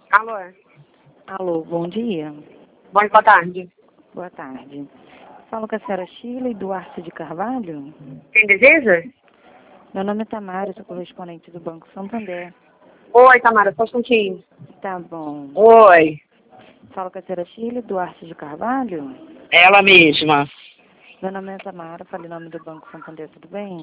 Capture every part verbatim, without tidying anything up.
Alô? Alô, bom dia. Bom, boa tarde. Boa tarde. Falo com a senhora Shirley Duarte de Carvalho. Quem deseja? Meu nome é Tamara, sou correspondente do Banco Santander. Oi, Tamara, posso contigo? Tá bom. Oi, Falo com a senhora Shirley Duarte de Carvalho. ela mesma. Meu nome é Tamara, falo em nome do Banco Santander, tudo bem?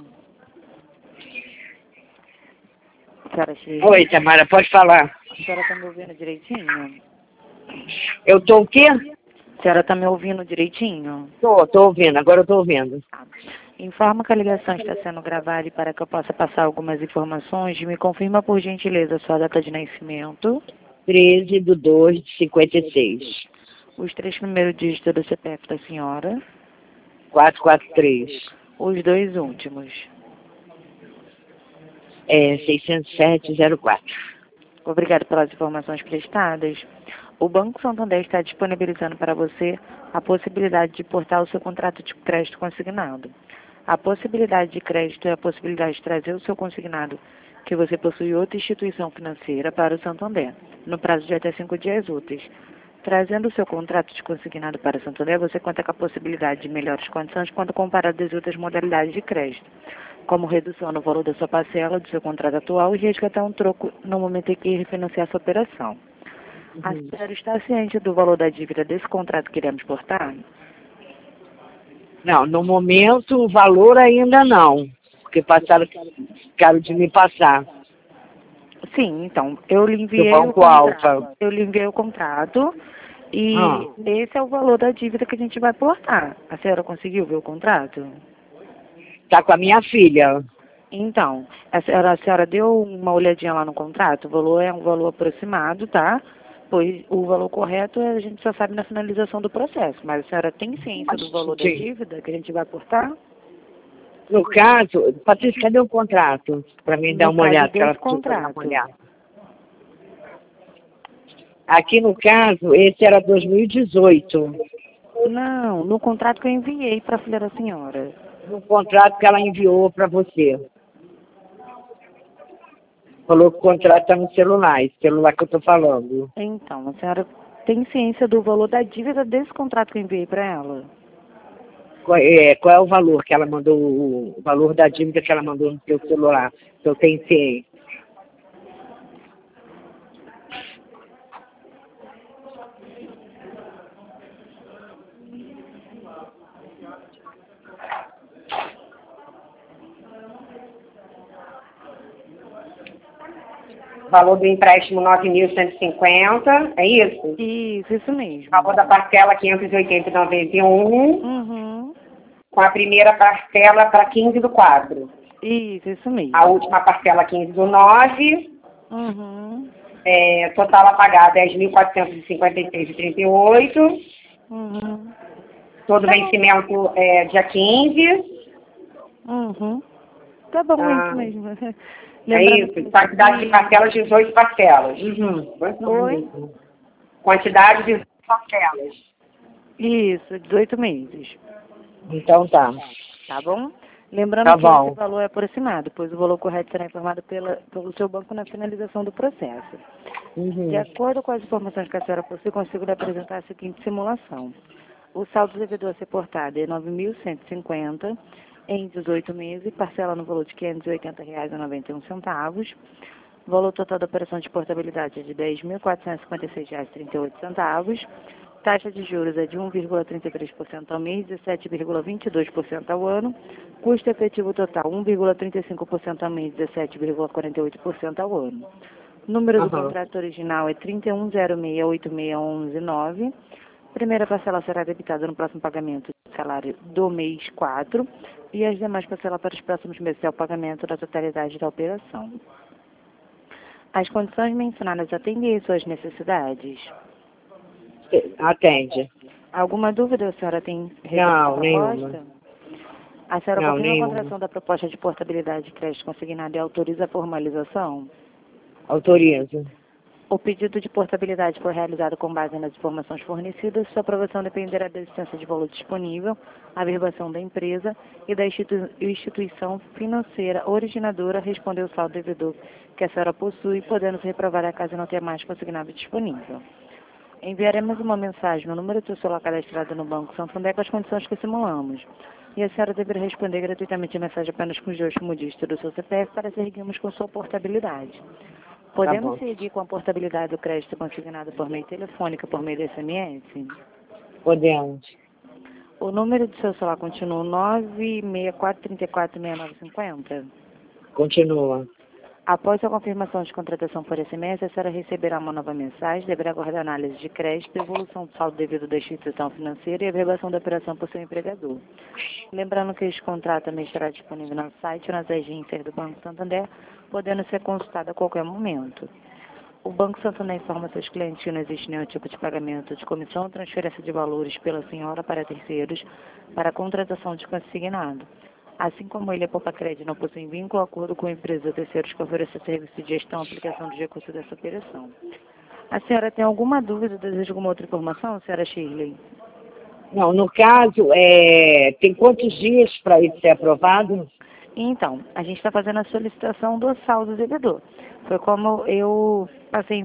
Senhora Shirley, Oi, Tamara, pode falar. a senhora tá me ouvindo direitinho? Eu tô o quê? A senhora tá me ouvindo direitinho? Tô, tô ouvindo, agora eu tô ouvindo. Tá. Informa que a ligação está sendo gravada e para que eu possa passar algumas informações, me confirma por gentileza a sua data de nascimento, treze de dois de cinquenta e seis. os três primeiros dígitos do C P F da senhora, quatrocentos e quarenta e três. os dois últimos. É, seiscentos e sete zero quatro. Obrigada pelas informações prestadas. O Banco Santander está disponibilizando para você a possibilidade de portar o seu contrato de crédito consignado. A possibilidade de crédito é a possibilidade de trazer o seu consignado que você possui outra instituição financeira para o Santander, no prazo de até cinco dias úteis. Trazendo o seu contrato de consignado para o Santander, você conta com a possibilidade de melhores condições quando comparado às outras modalidades de crédito, como redução no valor da sua parcela do seu contrato atual e resgatar um troco no momento em que refinanciar sua operação. A senhora está ciente do valor da dívida desse contrato que iremos portar? Não, no momento o valor ainda não, porque passaram, ficaram de me passar. Sim, então, eu lhe Do enviei o Banco contrato. Alfa. Eu lhe enviei o contrato e Ah. esse é o valor da dívida que a gente vai portar. A senhora conseguiu ver o contrato? Tá com a minha filha. Então, a senhora, a senhora deu uma olhadinha lá no contrato? O valor é um valor aproximado, tá? Pois o valor correto a gente só sabe na finalização do processo. Mas a senhora tem ciência do valor da Sim. dívida que a gente vai portar? No caso, Patrícia, cadê o contrato? Para mim dar No uma caso olhada, que ela desse pediu para dar uma contrato. olhada. Aqui no caso, esse era dois mil e dezoito. Não, no contrato que eu enviei para a filha da senhora. No contrato que ela enviou para você. Falou que o contrato está no celular, esse celular que eu estou falando. Então, a senhora tem ciência do valor da dívida desse contrato que eu enviei para ela? Qual é, qual é o valor que ela mandou, o valor da dívida que ela mandou no seu celular? Se eu tenho ciência. Valor do empréstimo nove mil cento e cinquenta, é isso? Isso, isso mesmo. Valor da parcela quinhentos e oitenta e noventa e um, Uhum. com a primeira parcela para quinze do quatro. Isso, isso mesmo. A última parcela quinze do nove, Uhum. é, total a pagar dez mil quatrocentos e cinquenta e seis vírgula trinta e oito, Uhum. todo Tá bom. vencimento é dia quinze. Uhum. Tá bom, é Ah, isso mesmo. é Lembrando isso, que... quantidade de parcelas, dezoito parcelas. Uhum. Oi? Quantidade de dezoito parcelas. Isso, dezoito meses. Então tá, Tá bom? Lembrando tá que esse bom. valor é aproximado, pois o valor correto será informado pela, pelo seu banco na finalização do processo. Uhum. De acordo com as informações que a senhora possui, consigo lhe apresentar a seguinte simulação. O saldo devedor a ser portado é nove mil cento e cinquenta em dezoito meses, parcela no valor de quinhentos e oitenta reais e noventa e um centavos. O valor total da operação de portabilidade é de dez mil quatrocentos e cinquenta e seis reais e trinta e oito centavos. Taxa de juros é de um vírgula trinta e três por cento ao mês, dezessete vírgula vinte e dois por cento ao ano. Custo efetivo total um vírgula trinta e cinco por cento ao mês, dezessete vírgula quarenta e oito por cento ao ano. Número do Aham. contrato original é trinta e um zero seis oito seis um um nove. Primeira parcela será debitada no próximo pagamento do salário do mês quatro e as demais parcelas para os próximos meses é o pagamento da totalidade da operação. As condições mencionadas atendem às suas necessidades? Atende. Alguma dúvida a senhora tem referente Não, à nenhuma. proposta? A senhora Não, confirma a nenhuma. contratação da proposta de portabilidade de crédito consignado e autoriza a formalização? Autoriza. O pedido de portabilidade foi realizado com base nas informações fornecidas. Sua aprovação dependerá da existência de valor disponível, a averbação da empresa e da institu instituição financeira originadora responder o saldo devedor que a senhora possui, podendo se reprovar a caso não tenha mais consignado disponível. Enviaremos uma mensagem no número do celular cadastrado no Banco Santander com as condições que simulamos. E a senhora deverá responder gratuitamente a mensagem apenas com os dois como dígito do seu C P F para seguirmos com sua portabilidade. Podemos Tá seguir com a portabilidade do crédito consignado por meio telefônico, por meio de S M S? Podemos. O número do seu celular continua nove seis quatro três quatro seis nove cinco zero? Continua. Após a confirmação de contratação por S M S, a senhora receberá uma nova mensagem, deverá aguardar análise de crédito, evolução do saldo devido da instituição financeira e a averbação da operação por seu empregador. Lembrando que este contrato também estará disponível no site ou nas agências do Banco Santander, podendo ser consultado a qualquer momento. O Banco Santander informa seus clientes que não existe nenhum tipo de pagamento de comissão ou transferência de valores pela senhora para terceiros para a contratação de consignado. Assim como ele, a Poupa Crédito não possui vínculo ou acordo com a empresa ou terceiros que ofereça serviço de gestão ou aplicação de recursos dessa operação. A senhora tem alguma dúvida, deseja alguma outra informação, senhora Shirley? Não, no caso, é, tem quantos dias para ele ser aprovado? Então, a gente está fazendo a solicitação do saldo devedor. Foi como eu passei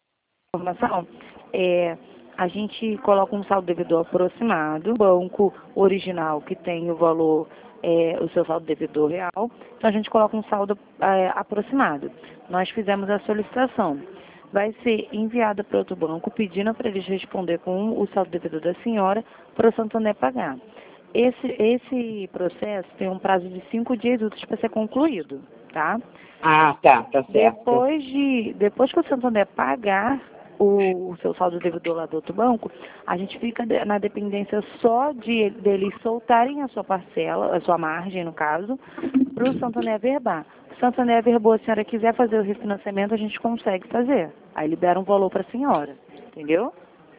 a informação, é, a gente coloca um saldo devedor aproximado, banco original que tem o valor, é, o seu saldo devedor real, então a gente coloca um saldo é, aproximado. Nós fizemos a solicitação. Vai ser enviada para outro banco, pedindo para eles responder com o saldo devedor da senhora para o Santander pagar. Esse, esse processo tem um prazo de cinco dias úteis para ser concluído, tá? Ah, tá, tá certo. Depois, de, depois que o Santander pagar o, o seu saldo devedor lá do outro banco, a gente fica de, na dependência só de deles soltarem a sua parcela, a sua margem, no caso, para o Santander averbar. Se o Santander averbou, se a senhora quiser fazer o refinanciamento, a gente consegue fazer. Aí libera um valor para a senhora, entendeu?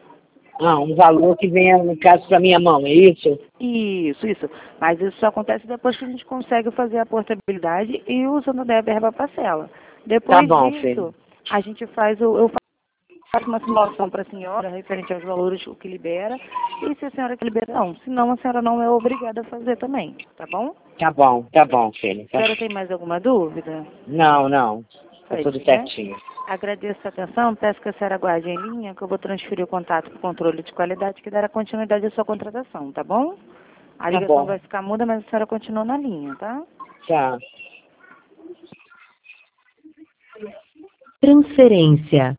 Ah, um valor que venha, no caso, para minha mão, é isso? Isso, isso. Mas isso só acontece depois que a gente consegue fazer a portabilidade e o Santander averba a parcela. Depois Tá bom, disso, filho. a gente faz o... Eu faço uma simulação para a senhora, referente aos valores, o que libera, e se a senhora que libera, não. Senão, a senhora não é obrigada a fazer também, tá bom? Tá bom, tá bom, filho. A Tá. senhora tem mais alguma dúvida? Não, não. Tá Aí, tudo né? certinho. Agradeço a atenção, peço que a senhora aguarde em linha, que eu vou transferir o contato para o controle de qualidade, que dará continuidade à sua contratação, tá bom? A Tá ligação bom. vai ficar muda, mas a senhora continua na linha, tá? Tá. Transferência.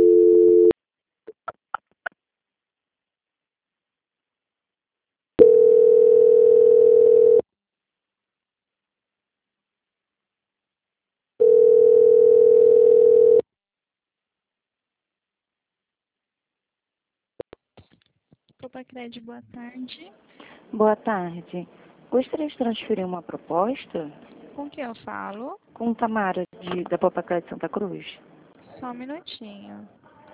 Poupa Crédito, boa tarde. Boa tarde. Gostaria de transferir uma proposta Com quem eu falo? com o Tamara, de, da Popacré de Santa Cruz. Só um minutinho.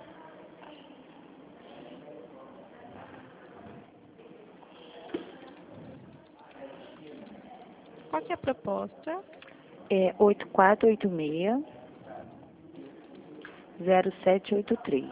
Qual que é a proposta? É oito quatro oito seis, zero sete oito três.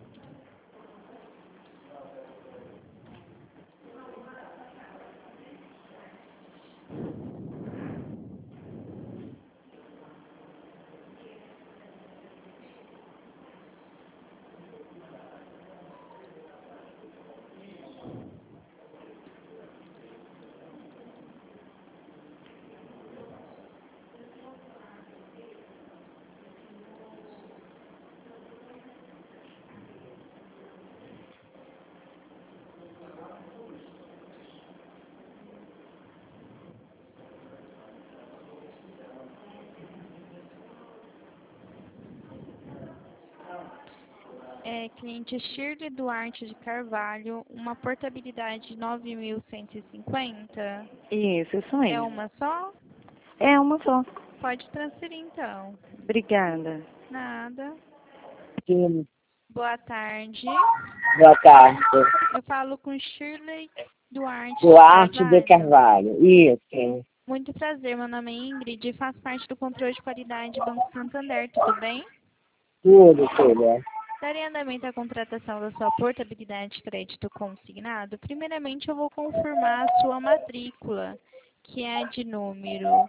É cliente Shirley Duarte de Carvalho, uma portabilidade de nove mil cento e cinquenta. Isso, isso É mesmo. uma só? É uma só. Pode transferir então. Obrigada. Nada. Sim. Boa tarde. Boa tarde. Eu falo com Shirley Duarte Duarte de de Carvalho. Carvalho. Isso. Muito prazer, meu nome é Ingrid e faço parte do controle de qualidade do Banco Santander, tudo bem? Tudo, tudo, é. Daria andamento à contratação da sua portabilidade de crédito consignado? Primeiramente, eu vou confirmar a sua matrícula, que é a de número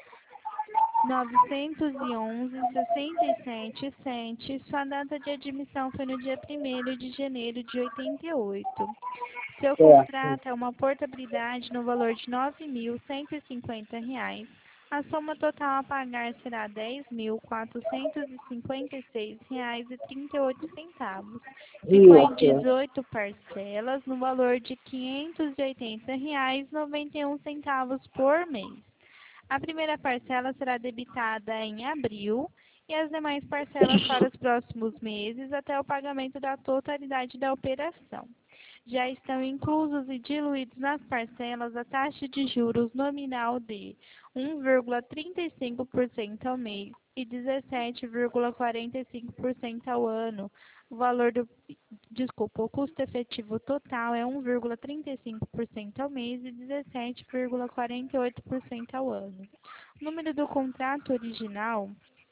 novecentos e onze, sessenta e sete, sete. Sua data de admissão foi no dia primeiro de janeiro de oitenta e oito. Seu Certo. contrato é uma portabilidade no valor de nove mil cento e cinquenta reais. A soma total a pagar será dez mil quatrocentos e cinquenta e seis reais e trinta e oito centavos. Ficou em Isso. dezoito parcelas no valor de quinhentos e oitenta reais e noventa e um centavos por mês. A primeira parcela será debitada em abril e as demais parcelas para os próximos meses até o pagamento da totalidade da operação. Já estão inclusos e diluídos nas parcelas a taxa de juros nominal de um vírgula trinta e cinco por cento ao mês e dezessete vírgula quarenta e cinco por cento ao ano. O valor do, desculpa, o custo efetivo total é um vírgula trinta e cinco por cento ao mês e dezessete vírgula quarenta e oito por cento ao ano. O número do contrato original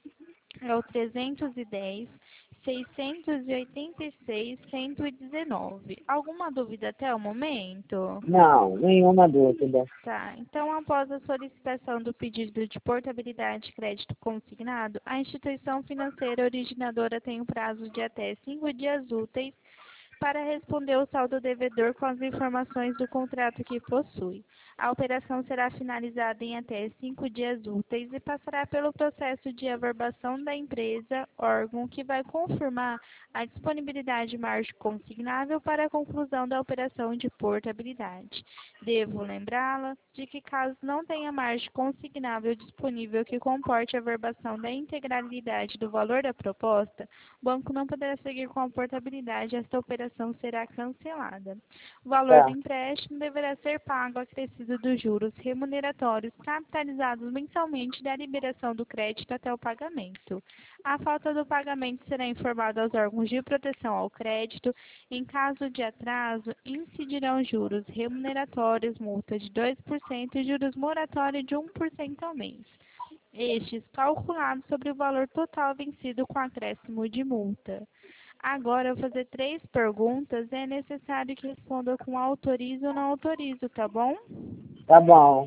é o trezentos e dez, seiscentos e oitenta e seis, cento e dezenove. Alguma dúvida até o momento? Não, nenhuma dúvida. Tá, então após a solicitação do pedido de portabilidade de crédito consignado, a instituição financeira originadora tem um prazo de até cinco dias úteis para responder o saldo devedor com as informações do contrato que possui. A operação será finalizada em até cinco dias úteis e passará pelo processo de averbação da empresa, órgão que vai confirmar a disponibilidade de margem consignável para a conclusão da operação de portabilidade. Devo lembrá-la de que, caso não tenha margem consignável disponível que comporte a averbação da integralidade do valor da proposta, o banco não poderá seguir com a portabilidade e esta operação será cancelada. O valor Tá. do empréstimo deverá ser pago acrescido dos juros remuneratórios capitalizados mensalmente da liberação do crédito até o pagamento. A falta do pagamento será informada aos órgãos de proteção ao crédito. Em caso de atraso, incidirão juros remuneratórios, multa de dois por cento e juros moratórios de um por cento ao mês. Estes calculados sobre o valor total vencido com acréscimo de multa. Agora, eu vou fazer três perguntas e é necessário que responda com autorizo ou não autorizo, tá bom? Tá bom.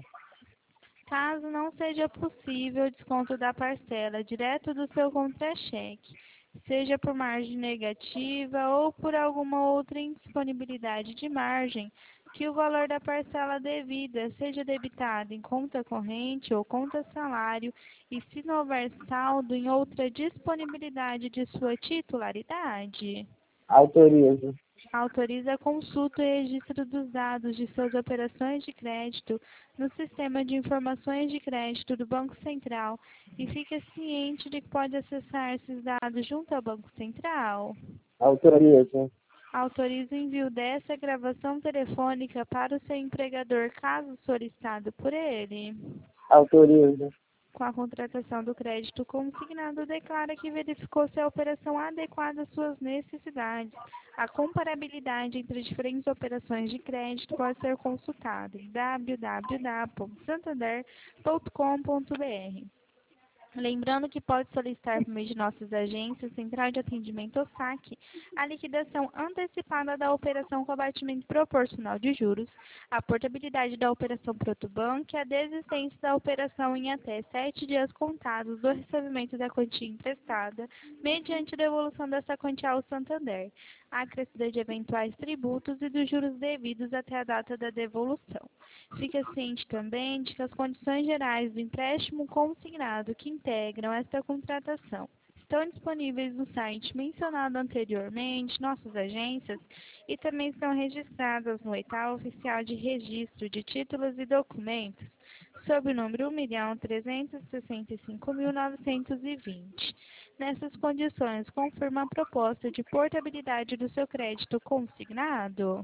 Caso não seja possível o desconto da parcela direto do seu contra-cheque, seja por margem negativa ou por alguma outra indisponibilidade de margem, que o valor da parcela devida seja debitado em conta corrente ou conta salário e, se não houver saldo, em outra disponibilidade de sua titularidade. Autorizo. Autoriza a consulta e registro dos dados de suas operações de crédito no Sistema de Informações de Crédito do Banco Central e fique ciente de que pode acessar esses dados junto ao Banco Central. Autorizo. Autoriza o envio dessa gravação telefônica para o seu empregador, caso solicitado por ele. Autorizo. Com a contratação do crédito consignado, declara que verificou se a operação adequada às suas necessidades. A comparabilidade entre diferentes operações de crédito pode ser consultada em w w w ponto santander ponto com ponto b r. Lembrando que pode solicitar por meio de nossas agências, Central de Atendimento ou S A C, a liquidação antecipada da operação com abatimento proporcional de juros, a portabilidade da operação Protobank e a desistência da operação em até sete dias contados do recebimento da quantia emprestada, mediante devolução dessa quantia ao Santander, a acrescida de eventuais tributos e dos juros devidos até a data da devolução. Fique ciente também de que as condições gerais do empréstimo consignado que integram esta contratação estão disponíveis no site mencionado anteriormente, nossas agências, e também estão registradas no edital oficial de registro de títulos e documentos, sob o número um milhão trezentos e sessenta e cinco mil novecentos e vinte. Nessas condições, confirma a proposta de portabilidade do seu crédito consignado?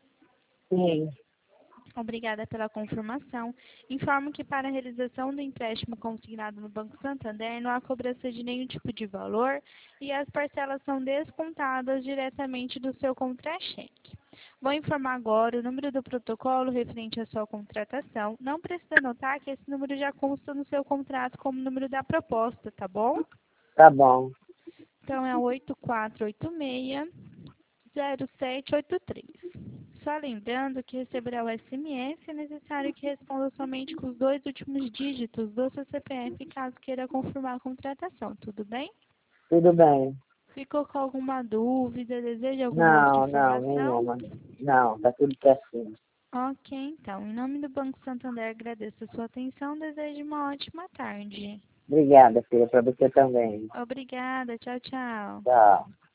Sim. Obrigada pela confirmação. Informo que para a realização do empréstimo consignado no Banco Santander não há cobrança de nenhum tipo de valor e as parcelas são descontadas diretamente do seu contra-cheque. Vou informar agora o número do protocolo referente à sua contratação. Não precisa anotar que esse número já consta no seu contrato como número da proposta, tá bom? Tá bom. então é oito quatro oito seis, zero sete oito três. Só lembrando que receberá o S M S, é necessário que responda somente com os dois últimos dígitos do seu C P F, caso queira confirmar a contratação, tudo bem? Tudo bem. Ficou com alguma dúvida, deseja alguma Não, outra não, informação? nenhuma. Não, tá tudo certinho. Ok, então, em nome do Banco Santander, agradeço a sua atenção, desejo uma ótima tarde. Obrigada, filha, para você também. Obrigada, tchau, tchau. Tchau.